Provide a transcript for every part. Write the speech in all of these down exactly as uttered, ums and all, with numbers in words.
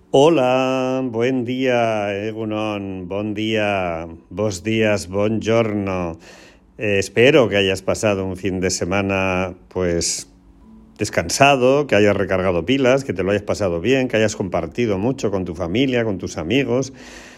Hola, buen día, Egunon, bon día, bos días, buongiorno. Eh, espero que hayas pasado un fin de semana, pues, descansado, que hayas recargado pilas, que te lo hayas pasado bien, que hayas compartido mucho con tu familia, con tus amigos.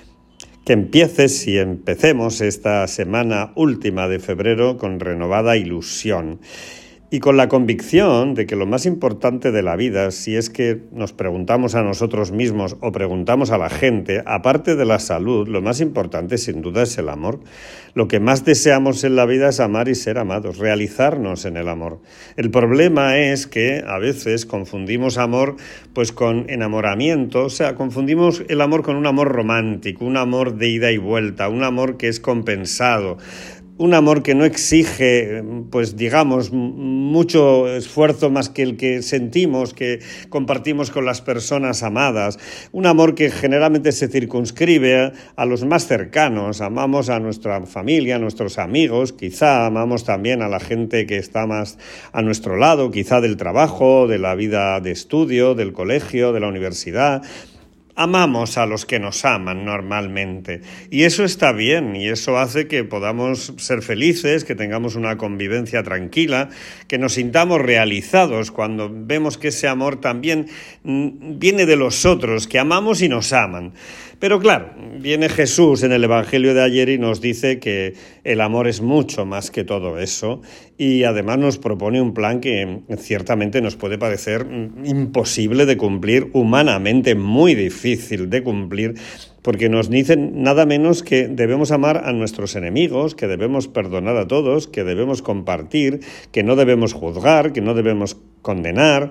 Que empieces y empecemos esta semana última de febrero con renovada ilusión. Y con la convicción de que lo más importante de la vida, si es que nos preguntamos a nosotros mismos o preguntamos a la gente, aparte de la salud, lo más importante sin duda es el amor. Lo que más deseamos en la vida es amar y ser amados, realizarnos en el amor. El problema es que a veces confundimos amor pues con enamoramiento, o sea, confundimos el amor con un amor romántico, un amor de ida y vuelta, un amor que es compensado. Un amor que no exige, pues digamos, mucho esfuerzo más que el que sentimos, que compartimos con las personas amadas. Un amor que generalmente se circunscribe a los más cercanos. Amamos a nuestra familia, a nuestros amigos, quizá amamos también a la gente que está más a nuestro lado, quizá del trabajo, de la vida de estudio, del colegio, de la universidad. Amamos a los que nos aman normalmente y eso está bien y eso hace que podamos ser felices, que tengamos una convivencia tranquila, que nos sintamos realizados cuando vemos que ese amor también viene de los otros, que amamos y nos aman. Pero claro, viene Jesús en el Evangelio de ayer y nos dice que el amor es mucho más que todo eso y además nos propone un plan que ciertamente nos puede parecer imposible de cumplir, humanamente muy difícil de cumplir, porque nos dicen nada menos que debemos amar a nuestros enemigos, que debemos perdonar a todos, que debemos compartir, que no debemos juzgar, que no debemos condenar,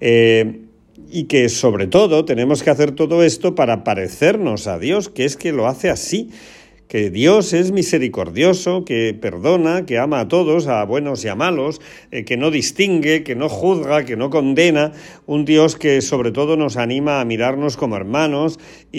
eh, y que sobre todo tenemos que hacer todo esto para parecernos a Dios, que es que lo hace así, que Dios es misericordioso, que perdona, que ama a todos, a buenos y a malos, eh, que no distingue, que no juzga, que no condena, un Dios que sobre todo nos anima a mirarnos como hermanos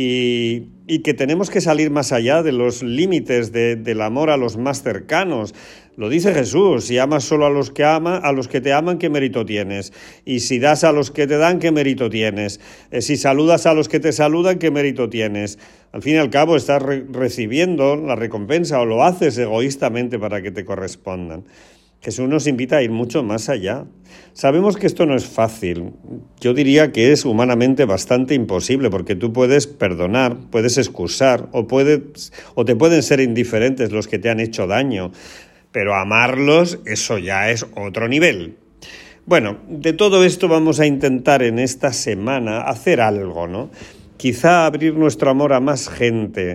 y, y que tenemos que salir más allá de los límites de, del amor a los más cercanos. Lo dice Jesús, si amas solo a los que ama, a los que te aman, ¿qué mérito tienes? Y si das a los que te dan, ¿qué mérito tienes? Eh, si saludas a los que te saludan, ¿qué mérito tienes? Al fin y al cabo estás re- recibiendo la recompensa o lo haces egoístamente para que te correspondan. Jesús nos invita a ir mucho más allá. Sabemos que esto no es fácil. Yo diría que es humanamente bastante imposible porque tú puedes perdonar, puedes excusar o, puedes, o te pueden ser indiferentes los que te han hecho daño. Pero amarlos, eso ya es otro nivel. Bueno, de todo esto vamos a intentar en esta semana hacer algo, ¿no? Quizá abrir nuestro amor a más gente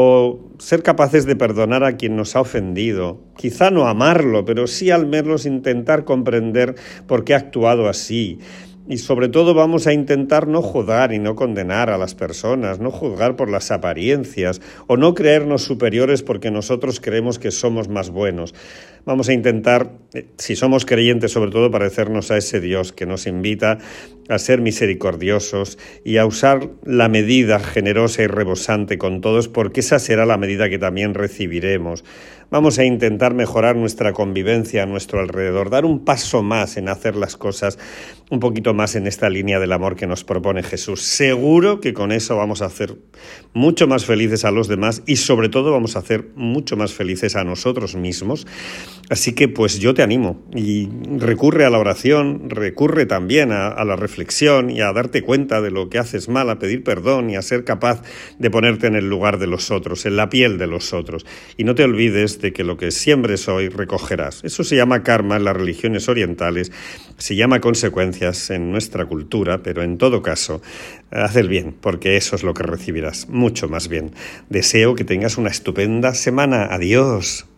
o ser capaces de perdonar a quien nos ha ofendido. Quizá no amarlo, pero sí al menos intentar comprender por qué ha actuado así. Y sobre todo vamos a intentar no juzgar y no condenar a las personas, no juzgar por las apariencias o no creernos superiores porque nosotros creemos que somos más buenos. Vamos a intentar, si somos creyentes, sobre todo parecernos a ese Dios que nos invita a ser misericordiosos y a usar la medida generosa y rebosante con todos, porque esa será la medida que también recibiremos. Vamos a intentar mejorar nuestra convivencia a nuestro alrededor, dar un paso más en hacer las cosas un poquito más en esta línea del amor que nos propone Jesús. Seguro que con eso vamos a hacer mucho más felices a los demás y sobre todo vamos a hacer mucho más felices a nosotros mismos. Así que pues yo te animo y recurre a la oración, recurre también a, a la reflexión y a darte cuenta de lo que haces mal, a pedir perdón y a ser capaz de ponerte en el lugar de los otros, en la piel de los otros. Y no te olvides de que lo que siembres hoy recogerás. Eso se llama karma en las religiones orientales, se llama consecuencias en nuestra cultura, pero en todo caso, haz el bien, porque eso es lo que recibirás, mucho más bien. Deseo que tengas una estupenda semana. Adiós.